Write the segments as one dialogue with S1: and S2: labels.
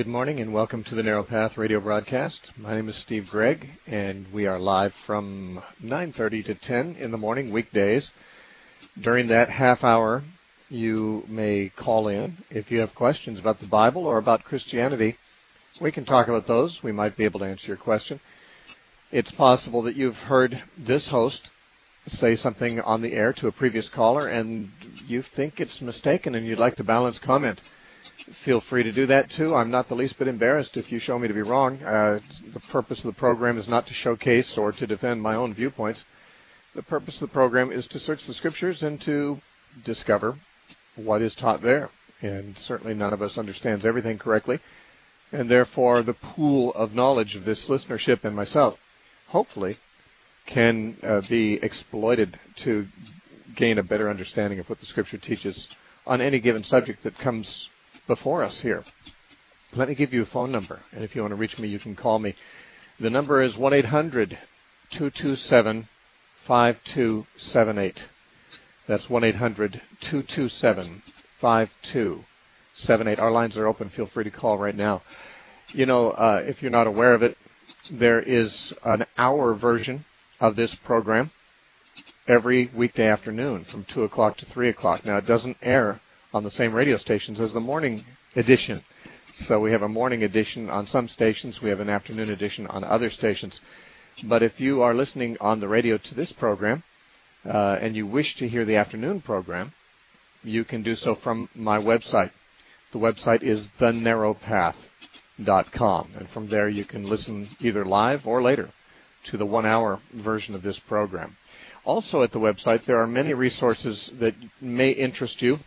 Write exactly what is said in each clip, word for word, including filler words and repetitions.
S1: Good morning and welcome to the Narrow Path radio broadcast. My name is Steve Gregg, and we are live from nine thirty to ten in the morning, weekdays. During that half hour, you may call in. If you have questions about the Bible or about Christianity, we can talk about those. We might be able to answer your question. It's possible that you've heard this host say something on the air to a previous caller, and you think it's mistaken and you'd like to balance comment. Feel free to do that, too. I'm not the least bit embarrassed if you show me to be wrong. Uh, the purpose of the program is not to showcase or to defend my own viewpoints. The purpose of the program is to search the Scriptures and to discover what is taught there. And certainly none of us understands everything correctly. And therefore, the pool of knowledge of this listenership and myself, hopefully, can uh, be exploited to gain a better understanding of what the Scripture teaches on any given subject that comes before us here. Let me give you a phone number, and if you want to reach me, you can call me. The number is one eight hundred two two seven five two seven eight. That's one eight hundred two two seven five two seven eight. Our lines are open. Feel free to call right now. You know, uh, if you're not aware of it, there is an hour version of this program every weekday afternoon from two o'clock to three o'clock. Now, it doesn't air on the same radio stations as the morning edition. So we have a morning edition on some stations. We have an afternoon edition on other stations. But if you are listening on the radio to this program uh, and you wish to hear the afternoon program, you can do so from my website. The website is the narrow path dot com. And from there you can listen either live or later to the one-hour version of this program. Also at the website, there are many resources that may interest you.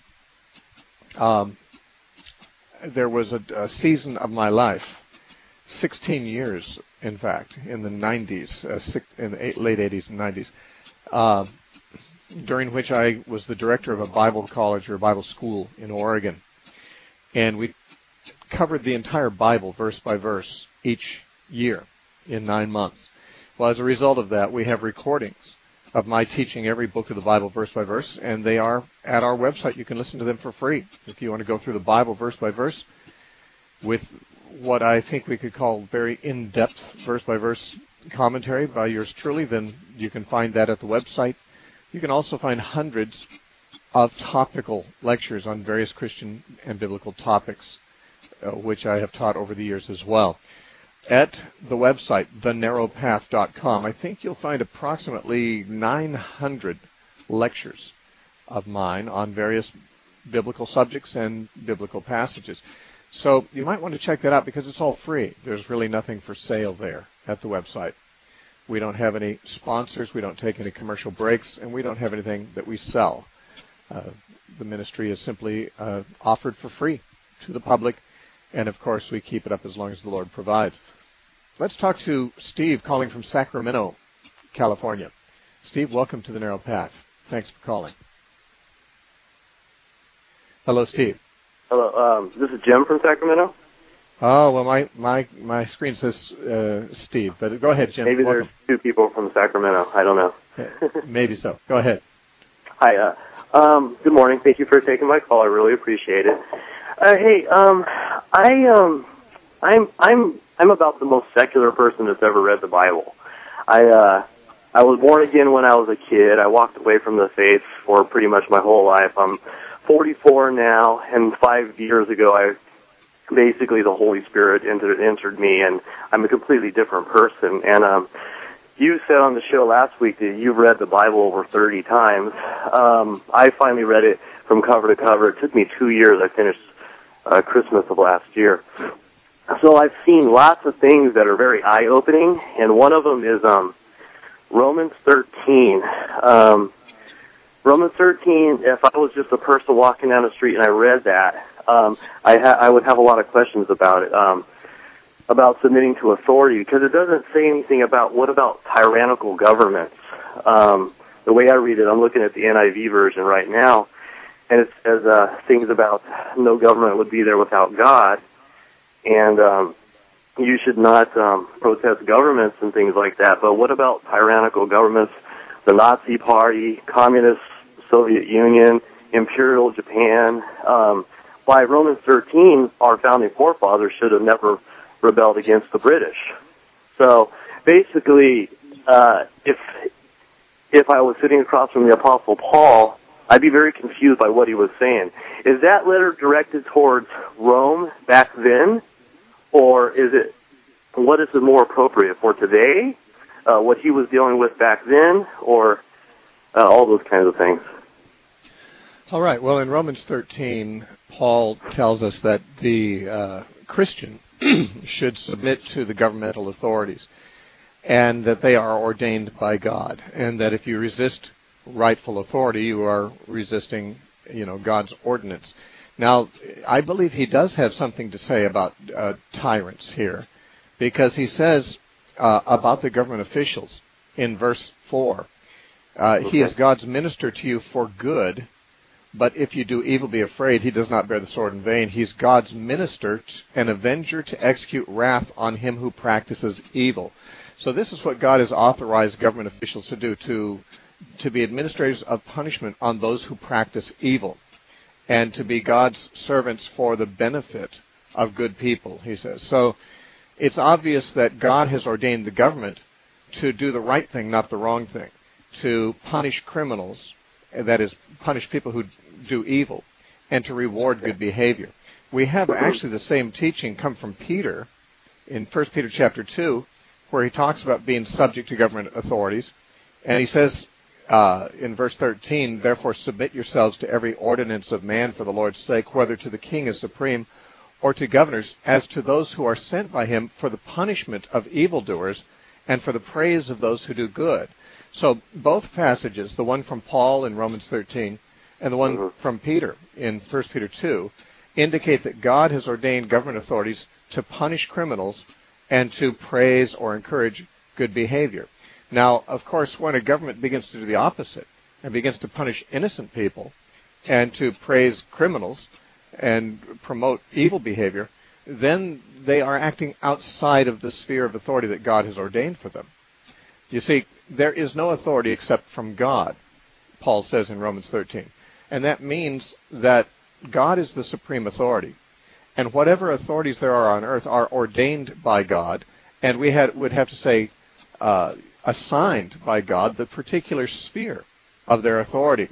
S1: Um, there was a, a season of my life, sixteen years, in fact, in the nineties, uh, six, in the eight, late eighties and nineties, uh, during which I was the director of a Bible college or a Bible school in Oregon. And we covered the entire Bible verse by verse each year in nine months. Well, as a result of that, we have recordings of my teaching every book of the Bible verse by verse, and they are at our website. You can listen to them for free. If you want to go through the Bible verse by verse with what I think we could call very in-depth verse by verse commentary by yours truly, then you can find that at the website. You can also find hundreds of topical lectures on various Christian and biblical topics, uh, which I have taught over the years as well. At the website, the narrow path dot com, I think you'll find approximately nine hundred lectures of mine on various biblical subjects and biblical passages. So you might want to check that out because it's all free. There's really nothing for sale there at the website. We don't have any sponsors, we don't take any commercial breaks, and we don't have anything that we sell. Uh, the ministry is simply uh, offered for free to the public. And, of course, we keep it up as long as the Lord provides. Let's talk to Steve calling from Sacramento, California. Steve, welcome to the Narrow Path. Thanks for calling. Hello, Steve.
S2: Hello. Um, this is Jim from Sacramento.
S1: Oh, well, my, my, my screen says uh, Steve. But go ahead, Jim.
S2: Maybe
S1: welcome.
S2: There's two people from Sacramento. I don't know.
S1: Maybe so. Go ahead.
S2: Hi. Uh, um, good morning. Thank you for taking my call. I really appreciate it. Uh, hey, um, I, um, I'm, I'm, I'm about the most secular person that's ever read the Bible. I, uh, I was born again when I was a kid. I walked away from the faith for pretty much my whole life. I'm forty-four now, and five years ago, I, basically the Holy Spirit entered, entered me, and I'm a completely different person. And, um, you said on the show last week that you've read the Bible over thirty times. Um, I finally read it from cover to cover. It took me two years. I finished Uh, Christmas of last year. So I've seen lots of things that are very eye-opening, and one of them is um, Romans thirteen. Um, Romans thirteen, if I was just a person walking down the street and I read that, um, I, ha- I would have a lot of questions about it, um, about submitting to authority, because it doesn't say anything about what about tyrannical governments. Um, the way I read it, I'm looking at the N I V version right now, and it says uh, things about no government would be there without God, and um, you should not um, protest governments and things like that. But what about tyrannical governments, the Nazi Party, Communist Soviet Union, Imperial Japan, um, by Romans thirteen, our founding forefathers should have never rebelled against the British. So basically, uh, if if I was sitting across from the Apostle Paul, I'd be very confused by what he was saying. Is that letter directed towards Rome back then, or is it, what is it more appropriate for today, uh, what he was dealing with back then, or uh, all those kinds of things?
S1: All right. Well, in Romans thirteen, Paul tells us that the uh, Christian should submit to the governmental authorities, and that they are ordained by God, and that if you resist rightful authority, you are resisting, you know, God's ordinance. Now, I believe he does have something to say about uh, tyrants here, because he says uh, about the government officials in verse four, uh, he is God's minister to you for good, but if you do evil, be afraid. He does not bear the sword in vain. He's God's minister, an avenger to execute wrath on him who practices evil. So this is what God has authorized government officials to do, to to be administrators of punishment on those who practice evil, and to be God's servants for the benefit of good people, he says. So it's obvious that God has ordained the government to do the right thing, not the wrong thing, to punish criminals, that is, punish people who do evil, and to reward good behavior. We have actually the same teaching come from Peter in First Peter chapter two, where he talks about being subject to government authorities, and he says uh, in verse thirteen, therefore submit yourselves to every ordinance of man for the Lord's sake, whether to the king as supreme or to governors, as to those who are sent by him for the punishment of evildoers and for the praise of those who do good. So both passages, the one from Paul in Romans thirteen and the one mm-hmm. from Peter in First Peter two, indicate that God has ordained government authorities to punish criminals and to praise or encourage good behavior. Now, of course, when a government begins to do the opposite and begins to punish innocent people and to praise criminals and promote evil behavior, then they are acting outside of the sphere of authority that God has ordained for them. You see, there is no authority except from God, Paul says in Romans thirteen. And that means that God is the supreme authority. And whatever authorities there are on earth are ordained by God, and we had, would have to say uh, assigned by God the particular sphere of their authority.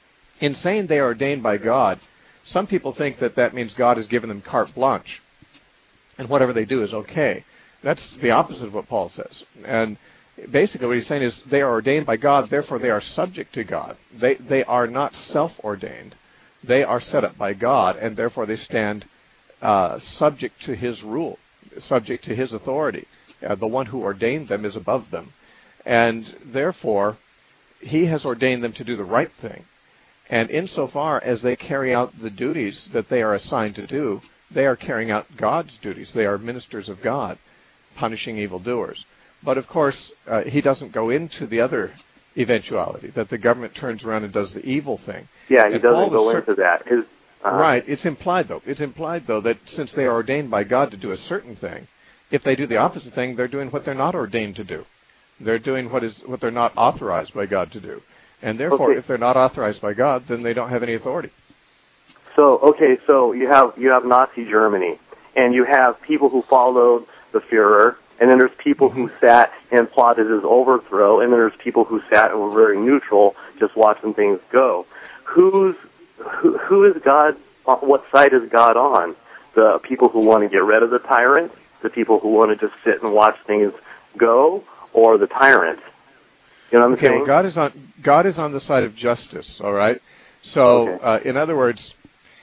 S1: In saying they are ordained by God, some people think that that means God has given them carte blanche, and whatever they do is okay. That's the opposite of what Paul says. And basically what he's saying is they are ordained by God, therefore they are subject to God. They they are not self-ordained. They are set up by God, and therefore they stand uh, subject to his rule, subject to his authority. Uh, the one who ordained them is above them. And therefore, he has ordained them to do the right thing. And insofar as they carry out the duties that they are assigned to do, they are carrying out God's duties. They are ministers of God, punishing evildoers. But of course, uh, he doesn't go into the other eventuality, that the government turns around and does the evil thing.
S2: Yeah, he
S1: and
S2: doesn't
S1: Paul
S2: go
S1: cer-
S2: into that. His, uh,
S1: right. It's implied, though. It's implied, though, that since they are ordained by God to do a certain thing, if they do the opposite thing, they're doing what they're not ordained to do. They're doing what is what they're not authorized by God to do. And therefore,
S2: okay.
S1: if they're not authorized by God, then they don't have any authority.
S2: So, okay, so you have you have Nazi Germany, and you have people who followed the Führer, and then there's people mm-hmm. who sat and plotted his overthrow, and then there's people who sat and were very neutral, just watching things go. Who's who, who is God? What side is God on? The people who want to get rid of the tyrant, the people who want to just sit and watch things go, or the tyrant? You know what I'm
S1: okay,
S2: saying?
S1: Well, God is on God is on the side of justice. All right. So, okay. uh, in other words,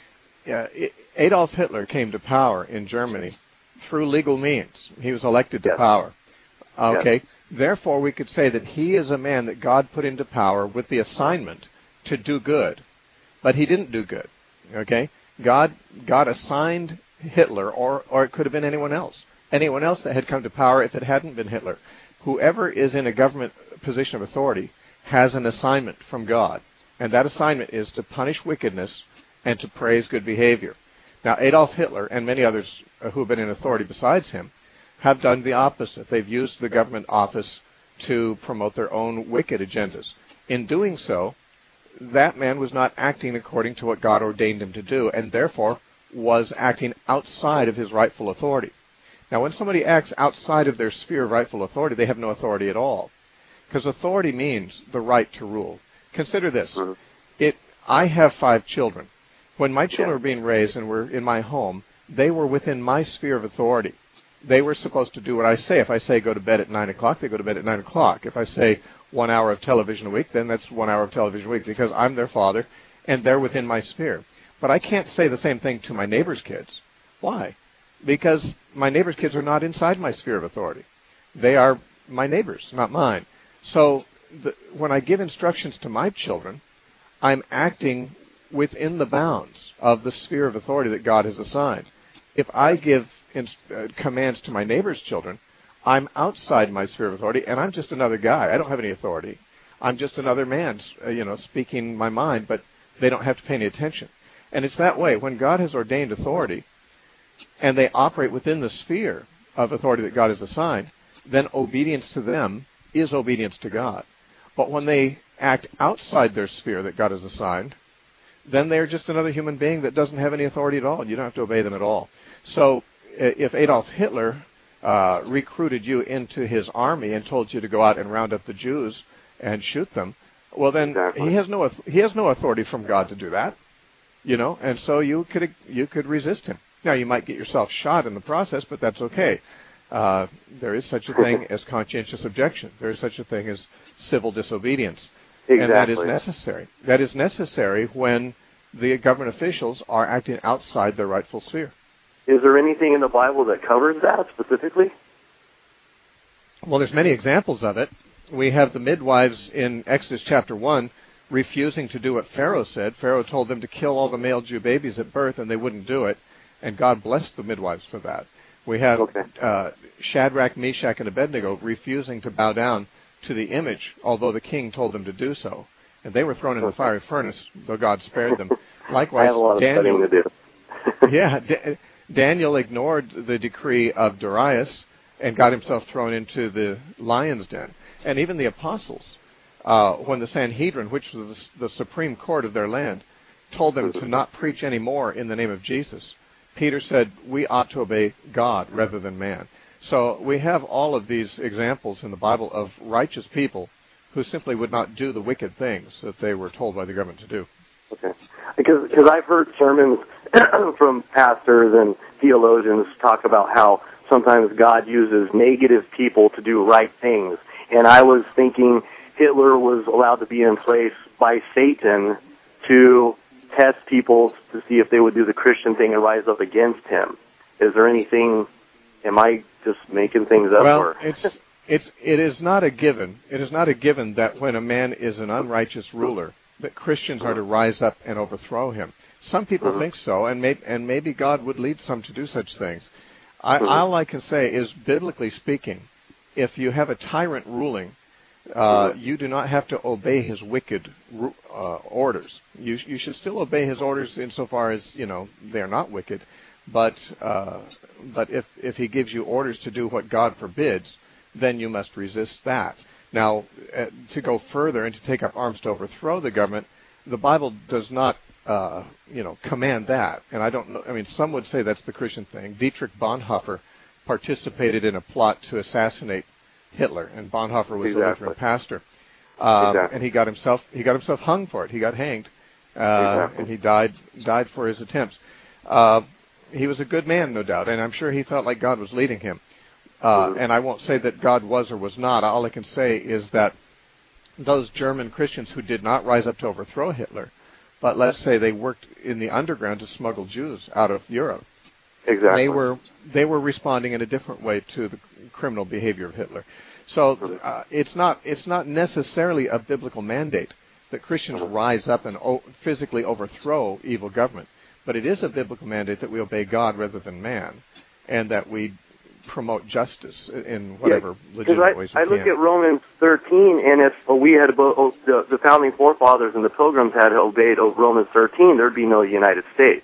S1: uh, Adolf Hitler came to power in Germany through legal means. He was elected to
S2: yes.
S1: power. Okay.
S2: Yes.
S1: Therefore, we could say that he is a man that God put into power with the assignment to do good, but he didn't do good. Okay. God God assigned Hitler, or or it could have been anyone else, anyone else that had come to power if it hadn't been Hitler. Whoever is in a government position of authority has an assignment from God, and that assignment is to punish wickedness and to praise good behavior. Now, Adolf Hitler and many others who have been in authority besides him have done the opposite. They've used the government office to promote their own wicked agendas. In doing so, that man was not acting according to what God ordained him to do, and therefore was acting outside of his rightful authority. Now, when somebody acts outside of their sphere of rightful authority, they have no authority at all. Because authority means the right to rule. Consider this.
S2: Mm-hmm.
S1: It, I have five children. When my children
S2: Yeah.
S1: were being raised and were in my home, they were within my sphere of authority. They were supposed to do what I say. If I say go to bed at nine o'clock, they go to bed at nine o'clock. If I say one hour of television a week, then that's one hour of television a week because I'm their father and they're within my sphere. But I can't say the same thing to my neighbor's kids. Why? Because my neighbor's kids are not inside my sphere of authority. They are my neighbors, not mine. So the, when I give instructions to my children, I'm acting within the bounds of the sphere of authority that God has assigned. If I give in, uh, commands to my neighbor's children, I'm outside my sphere of authority, and I'm just another guy. I don't have any authority. I'm just another man, uh, you know, speaking my mind, but they don't have to pay any attention. And it's that way. When God has ordained authority, and they operate within the sphere of authority that God has assigned, then obedience to them is obedience to God. But when they act outside their sphere that God has assigned, then they're just another human being that doesn't have any authority at all, and you don't have to obey them at all. So if Adolf Hitler uh, recruited you into his army and told you to go out and round up the Jews and shoot them, well, then
S2: exactly.
S1: he has no he has no authority from God to do that, you know. And so you could you could resist him. Now you might get yourself shot in the process, but that's okay. Uh, there is such a thing as conscientious objection. There is such a thing as civil disobedience.
S2: Exactly.
S1: And that is necessary. That is necessary when the government officials are acting outside their rightful sphere.
S2: Is there anything in the Bible that covers that specifically?
S1: Well, there's many examples of it. We have the midwives in Exodus chapter one refusing to do what Pharaoh said. Pharaoh told them to kill all the male Jew babies at birth, and they wouldn't do it. And God blessed the midwives for that. We have
S2: okay.
S1: uh, Shadrach, Meshach, and Abednego refusing to bow down to the image, although the king told them to do so. And they were thrown in the fiery furnace, though God spared them. Likewise,
S2: I have a lot of
S1: Daniel,
S2: studying to do.
S1: yeah, D- Daniel ignored the decree of Darius and got himself thrown into the lion's den. And even the apostles, uh, when the Sanhedrin, which was the supreme court of their land, told them to not preach any more in the name of Jesus, Peter said, we ought to obey God rather than man. So we have all of these examples in the Bible of righteous people who simply would not do the wicked things that they were told by the government to do.
S2: Okay. Because because I've heard sermons from pastors and theologians talk about how sometimes God uses negative people to do right things. And I was thinking Hitler was allowed to be in place by Satan to test people to see if they would do the Christian thing and rise up against him. Is there anything, am I just making things up?
S1: Well,
S2: or?
S1: it's, it's, it is not a given. It is not a given that when a man is an unrighteous ruler, that Christians are to rise up and overthrow him. Some people mm-hmm. think so, and, may, and maybe God would lead some to do such things. I, mm-hmm. All I can say is, biblically speaking, if you have a tyrant ruling, Uh, you do not have to obey his wicked uh, orders. You, you should still obey his orders insofar as, you know, they are not wicked. But uh, but if, if he gives you orders to do what God forbids, then you must resist that. Now, uh, to go further and to take up arms to overthrow the government, the Bible does not, uh, you know, command that. And I don't know. I mean, some would say that's the Christian thing. Dietrich Bonhoeffer participated in a plot to assassinate Hitler, and Bonhoeffer was
S2: exactly.
S1: a Lutheran pastor, uh,
S2: exactly.
S1: and he got himself he got himself hung for it. He got hanged, uh,
S2: exactly.
S1: and he died died for his attempts. Uh, he was a good man, no doubt, and I'm sure he felt like God was leading him. Uh,
S2: mm-hmm.
S1: And I won't say that God was or was not. All I can say is that those German Christians who did not rise up to overthrow Hitler, but let's say they worked in the underground to smuggle Jews out of Europe.
S2: Exactly.
S1: They were they were responding in a different way to the criminal behavior of Hitler. So uh, it's not it's not necessarily a biblical mandate that Christians rise up and o- physically overthrow evil government, but it is a biblical mandate that we obey God rather than man, and that we promote justice in whatever yeah, legitimate
S2: I,
S1: ways we
S2: I
S1: can.
S2: look at Romans thirteen, and if we had oh, the, the founding forefathers and the Pilgrims had obeyed Romans thirteen, there'd be no United States.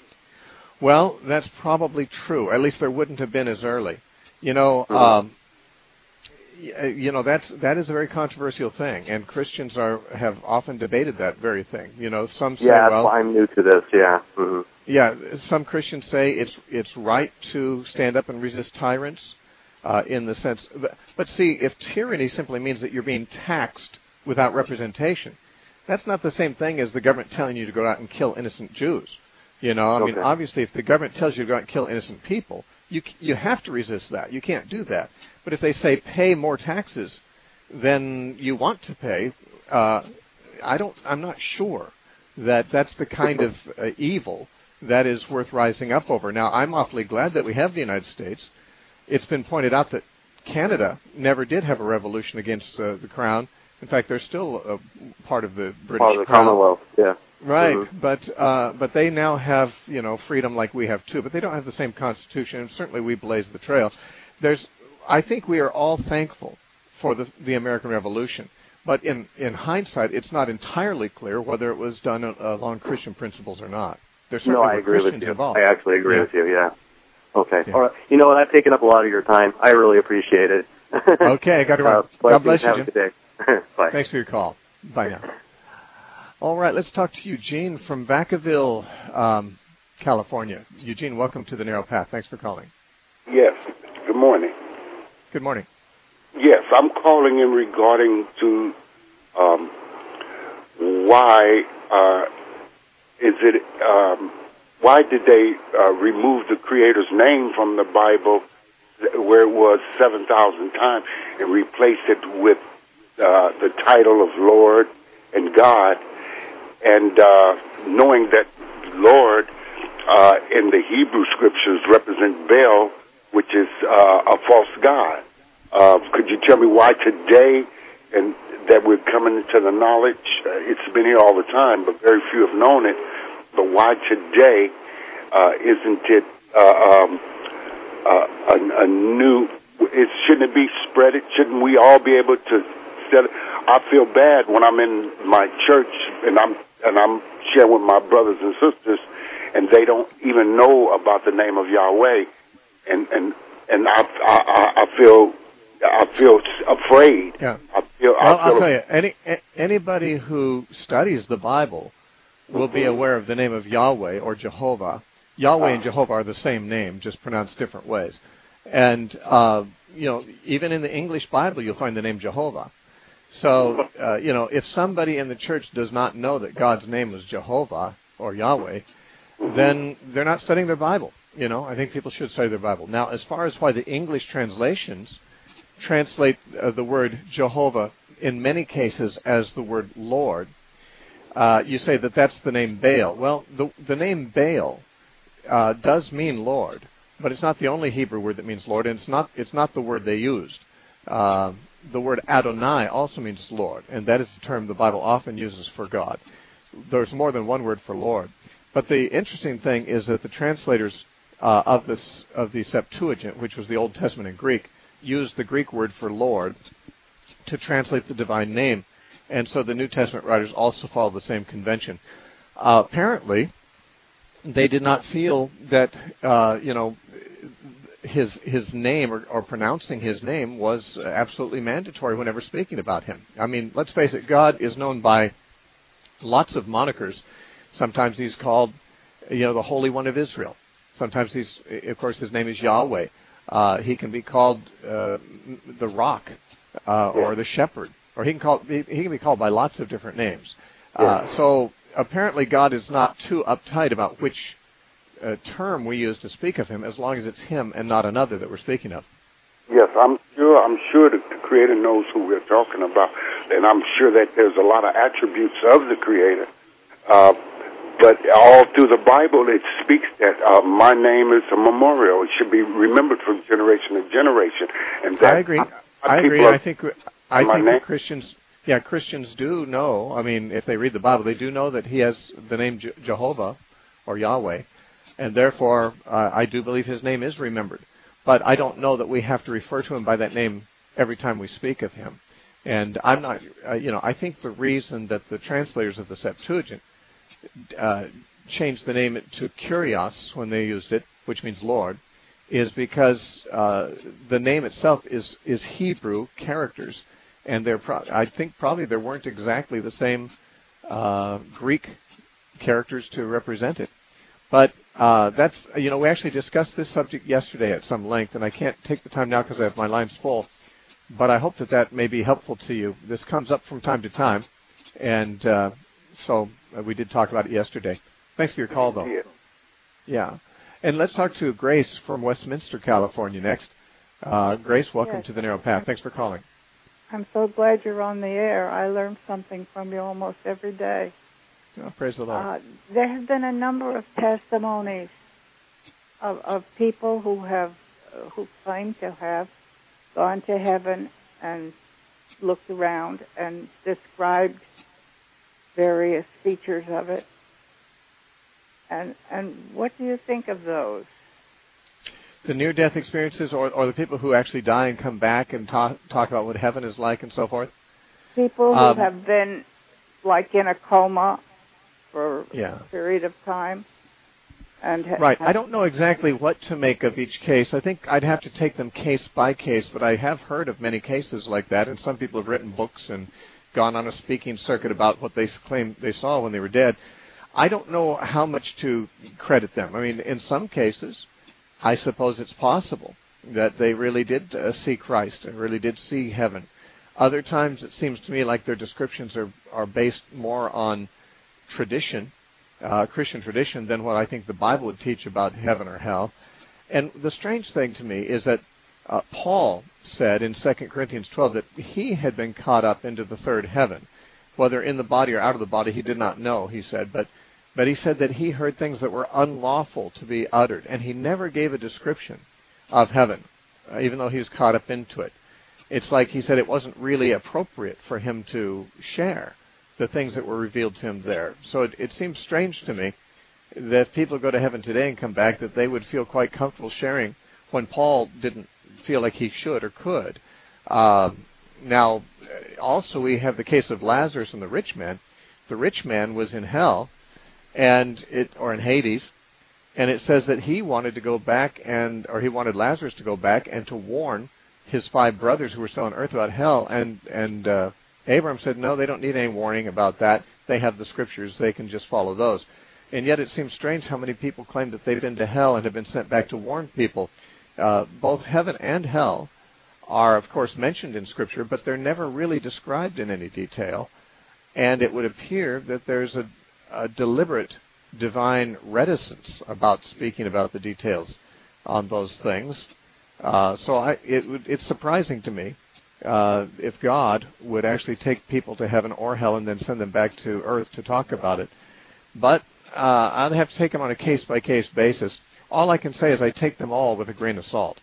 S1: Well, that's probably true. At least there wouldn't have been as early. You know, um, you know, that's that is a very controversial thing, and Christians are have often debated that very thing. You know, some say,
S2: yeah,
S1: well,
S2: I'm new to this. Yeah. Mm-hmm.
S1: Yeah, some Christians say it's it's right to stand up and resist tyrants, uh, in the sense. But, but see, if tyranny simply means that you're being taxed without representation, that's not the same thing as the government telling you to go out and kill innocent Jews. You know, I
S2: Okay.
S1: mean, obviously, if the government tells you to go out and kill innocent people, you you have to resist that. You can't do that. But if they say pay more taxes than you want to pay, uh, I don't. I'm not sure that that's the kind of uh, evil that is worth rising up over. Now, I'm awfully glad that we have the United States. It's been pointed out that Canada never did have a revolution against uh, the Crown. In fact, they're still a part of the British
S2: Part of the
S1: Crown.
S2: Commonwealth, yeah.
S1: Right,
S2: Mm-hmm.
S1: but uh, but they now have, you know, freedom like we have too. But they don't have the same constitution, and certainly we blaze the trail. There's, I think we are all thankful for the the American Revolution. But in, in hindsight, it's not entirely clear whether it was done uh, along Christian principles or not. There certainly
S2: No, I
S1: were
S2: agree
S1: Christians
S2: with you.
S1: involved.
S2: I actually agree
S1: Yeah.
S2: with you, yeah. Okay.
S1: Yeah.
S2: All right. You know what? I've taken up a lot of your time. I really appreciate it.
S1: Okay, I got to run.
S2: Uh,
S1: God bless you,
S2: Have
S1: Jim.
S2: a good day. Bye.
S1: Thanks for your call. Bye now. All right, let's talk to Eugene from Vacaville, um, California. Eugene, welcome to the Narrow Path. Thanks for calling.
S3: Yes. Good morning.
S1: Good morning.
S3: Yes, I'm calling in regarding to um, why uh, is it um, why did they uh, remove the Creator's name from the Bible where it was seven thousand times and replace it with uh, the title of Lord and God, and uh, knowing that Lord uh, in the Hebrew scriptures represent Baal, which is uh, a false god. Uh, could you tell me why today, and that we're coming into the knowledge, uh, it's been here all the time, but very few have known it, but why today uh, isn't it uh, um, uh, a, a new, it, shouldn't it be spread? It, shouldn't we all be able to set it? I feel bad when I'm in my church and I'm and I'm sharing with my brothers and sisters, and they don't even know about the name of Yahweh, and and and I I, I feel I feel afraid.
S1: Yeah.
S3: I feel.
S1: Well,
S3: I feel
S1: I'll tell you, any anybody who studies the Bible will be aware of the name of Yahweh or Jehovah. Yahweh and Jehovah are the same name, just pronounced different ways. And uh, you know, even in the English Bible, you'll find the name Jehovah. So, uh, you know, if somebody in the church does not know that God's name is Jehovah or Yahweh, then they're not studying their Bible. You know, I think people should study their Bible. Now, as far as why the English translations translate uh, the word Jehovah in many cases as the word Lord, uh, you say that that's the name Baal. Well, the, the name Baal uh, does mean Lord, but it's not the only Hebrew word that means Lord, and it's not it's not the word they used. Uh, the word Adonai also means Lord, and that is the term the Bible often uses for God. There's more than one word for Lord. But the interesting thing is that the translators uh, of this of the Septuagint, which was the Old Testament in Greek, used the Greek word for Lord to translate the divine name, and so the New Testament writers also follow the same convention. Uh, apparently, they did not feel that uh, you know. his his name or, or pronouncing his name was absolutely mandatory whenever speaking about him. I mean, let's face it, God is known by lots of monikers. Sometimes he's called, you know, the Holy One of Israel. Sometimes he's, of course, his name is Yahweh. Uh, he can be called uh, the Rock uh, or the Shepherd, or he can call he, he can be called by lots of different names. Uh, so apparently, God is not too uptight about which Uh, term we use to speak of him, as long as it's him and not another that we're speaking of.
S3: Yes, I'm sure. I'm sure that the Creator knows who we're talking about, and I'm sure that there's a lot of attributes of the Creator. Uh, but all through the Bible, it speaks that uh, my name is a memorial. It should be remembered from generation to generation. And that
S1: I agree.
S3: I,
S1: I agree.
S3: Are,
S1: I think. I think that Christians. Yeah, Christians do know. I mean, if they read the Bible, they do know that he has the name Je- Jehovah or Yahweh. And therefore, uh, I do believe his name is remembered. But I don't know that we have to refer to him by that name every time we speak of him. And I'm not, uh, you know, I think the reason that the translators of the Septuagint uh, changed the name to Kyrios when they used it, which means Lord, is because uh, the name itself is is Hebrew characters, and they're pro- I think probably there weren't exactly the same uh, Greek characters to represent it. But uh, that's, you know, we actually discussed this subject yesterday at some length, and I can't take the time now because I have my lines full. But I hope that that may be helpful to you. This comes up from time to time, and uh, so uh, we did talk about it yesterday. Thanks for your call, though. Yeah. And let's talk to Grace from Westminster, California next. Uh, Grace, welcome
S4: yes.
S1: to the Narrow Path. Thanks for calling.
S4: I'm so glad you're on the air. I learn something from you almost every day.
S1: Oh, praise the Lord.
S4: Uh, there have been a number of testimonies of, of people who have, uh, who claim to have gone to heaven and looked around and described various features of it. And and what do you think of those?
S1: The near-death experiences, or, or the people who actually die and come back and talk, talk about what heaven is like and so forth?
S4: People who
S1: um,
S4: have been, like, in a coma for
S1: yeah.
S4: a period of time. And ha-
S1: right.
S4: have
S1: I don't know exactly what to make of each case. I think I'd have to take them case by case, but I have heard of many cases like that, and some people have written books and gone on a speaking circuit about what they claim they saw when they were dead. I don't know how much to credit them. I mean, in some cases, I suppose it's possible that they really did uh, see Christ and really did see heaven. Other times, it seems to me like their descriptions are, are based more on tradition, uh, Christian tradition, than what I think the Bible would teach about heaven or hell. And the strange thing to me is that uh, Paul said in Second Corinthians twelve that he had been caught up into the third heaven. Whether in the body or out of the body, he did not know, he said, but But he said that he heard things that were unlawful to be uttered, and he never gave a description of heaven, uh, even though he was caught up into it. It's like he said it wasn't really appropriate for him to share the things that were revealed to him there. So it, it seems strange to me that if people go to heaven today and come back, that they would feel quite comfortable sharing when Paul didn't feel like he should or could. Um, now, also we have the case of Lazarus and the rich man. The rich man was in hell, and it or in Hades, and it says that he wanted to go back and or he wanted Lazarus to go back and to warn his five brothers who were still on earth about hell, and and uh, Abraham said, no, they don't need any warning about that. They have the scriptures, they can just follow those. And yet it seems strange how many people claim that they've been to hell and have been sent back to warn people. Uh, both heaven and hell are, of course, mentioned in Scripture, but they're never really described in any detail. And it would appear that there's a, a deliberate divine reticence about speaking about the details on those things. Uh, so I, it would, it's surprising to me uh, if God would actually take people to heaven or hell and then send them back to earth to talk about it. But uh, I'd have to take them on a case-by-case basis. All I can say is I take them all with a grain of salt.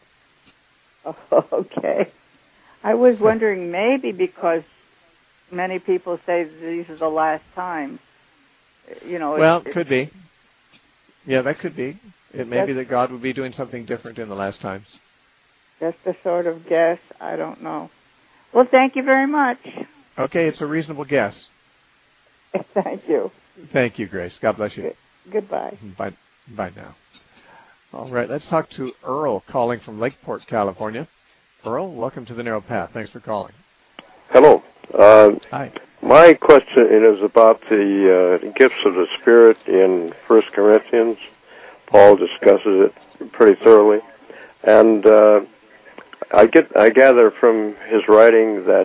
S4: Okay. I was wondering maybe because many people say these are the last times. You know.
S1: Well,
S4: it,
S1: it could be. Yeah, that could be. It may be that God would be doing something different in the last times.
S4: Just a sort of guess. I don't know. Well, thank you very much.
S1: Okay, it's a reasonable guess.
S4: Thank you.
S1: Thank you, Grace. God bless you.
S4: Good. Goodbye.
S1: Bye. Bye now. All right, let's talk to Earl calling from Lakeport, California. Earl, welcome to the Narrow Path. Thanks for calling.
S5: Hello. Uh,
S1: Hi.
S5: My question is about the uh, gifts of the Spirit in First Corinthians. Paul discusses it pretty thoroughly. And uh, I get, I gather from his writing that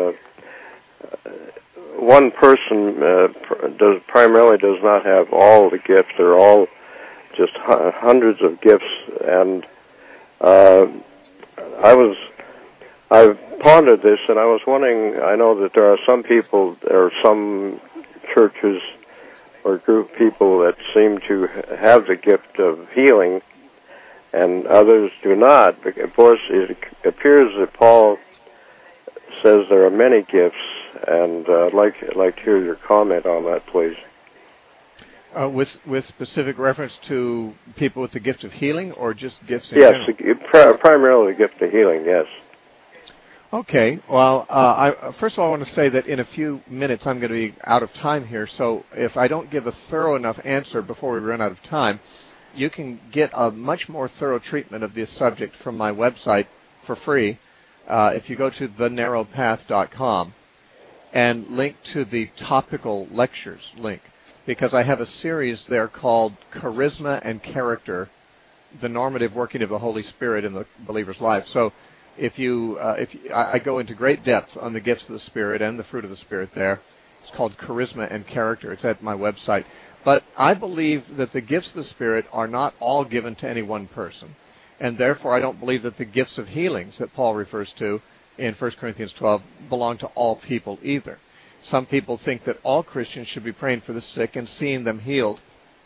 S5: uh, one person uh, does primarily does not have all the gifts. They're all just hundreds of gifts, and uh, I was I've pondered this, and I was wondering. I know that there are some people, there are some churches or group of people that seem to have the gift of healing, and others do not. But of course, it appears that Paul says there are many gifts, and uh, I'd like I'd like to hear your comment on that, please.
S1: Uh, with with specific reference to people with the gift of healing, or just gifts in
S5: yes,
S1: general?
S5: Yes, pr- primarily the gift of healing, yes.
S1: Okay. Well, uh, I, first of all, I want to say that in a few minutes I'm going to be out of time here, so if I don't give a thorough enough answer before we run out of time, you can get a much more thorough treatment of this subject from my website for free uh, if you go to the narrow path dot com and link to the topical lectures link, because I have a series there called Charisma and Character, the Normative Working of the Holy Spirit in the Believer's Life. So if you, uh, if you, I, I go into great depth on the gifts of the Spirit and the fruit of the Spirit there. It's called Charisma and Character. It's at my website. But I believe that the gifts of the Spirit are not all given to any one person. And therefore, I don't believe that the gifts of healings that Paul refers to in First Corinthians twelve belong to all people either. Some people think that all Christians should be praying for the sick and seeing them healed.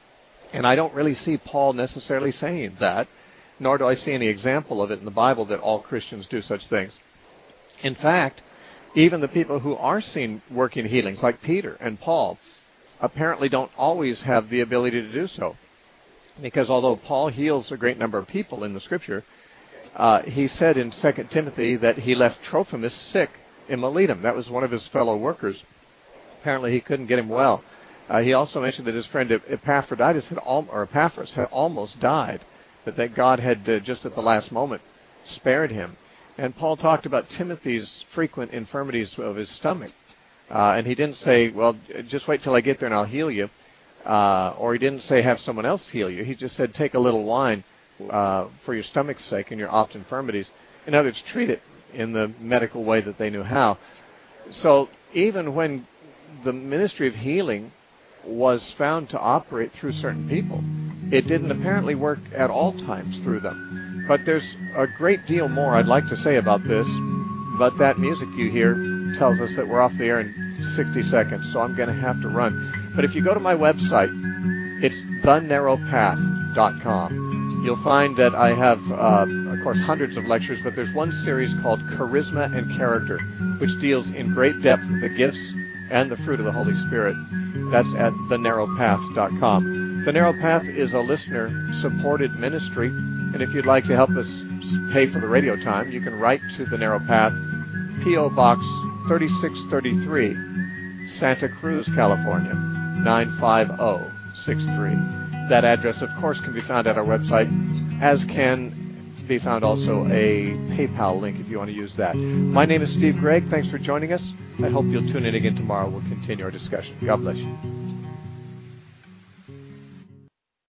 S1: And I don't really see Paul necessarily saying that, nor do I see any example of it in the Bible that all Christians do such things. In fact, even the people who are seen working healings, like Peter and Paul, apparently don't always have the ability to do so. Because although Paul heals a great number of people in the Scripture, uh, he said in Second Timothy that he left Trophimus sick in Miletum. That was one of his fellow workers. Apparently he couldn't get him well. Uh, he also mentioned that his friend Epaphroditus had al- or Epaphras had almost died, but that God had uh, just at the last moment spared him. And Paul talked about Timothy's frequent infirmities of his stomach. Uh, and he didn't say, well, just wait till I get there and I'll heal you. Uh, or he didn't say have someone else heal you. He just said take a little wine uh, for your stomach's sake and your oft infirmities. In other words, treat it in the medical way that they knew how. So even when the ministry of healing was found to operate through certain people, it didn't apparently work at all times through them. But there's a great deal more I'd like to say about this, but that music you hear tells us that we're off the air in sixty seconds, so I'm going to have to run. But if you go to my website, it's the narrow path dot com. You'll find that I have, uh, of course, hundreds of lectures, but there's one series called Charisma and Character, which deals in great depth with the gifts and the fruit of the Holy Spirit. That's at the narrow path dot com. The Narrow Path is a listener-supported ministry, and if you'd like to help us pay for the radio time, you can write to The Narrow Path, P O Box thirty-six thirty-three, Santa Cruz, California, nine five zero six three. That address, of course, can be found at our website, as can be found also a PayPal link if you want to use that. My name is Steve Gregg. Thanks for joining us. I hope you'll tune in again tomorrow. We'll continue our discussion. God bless you.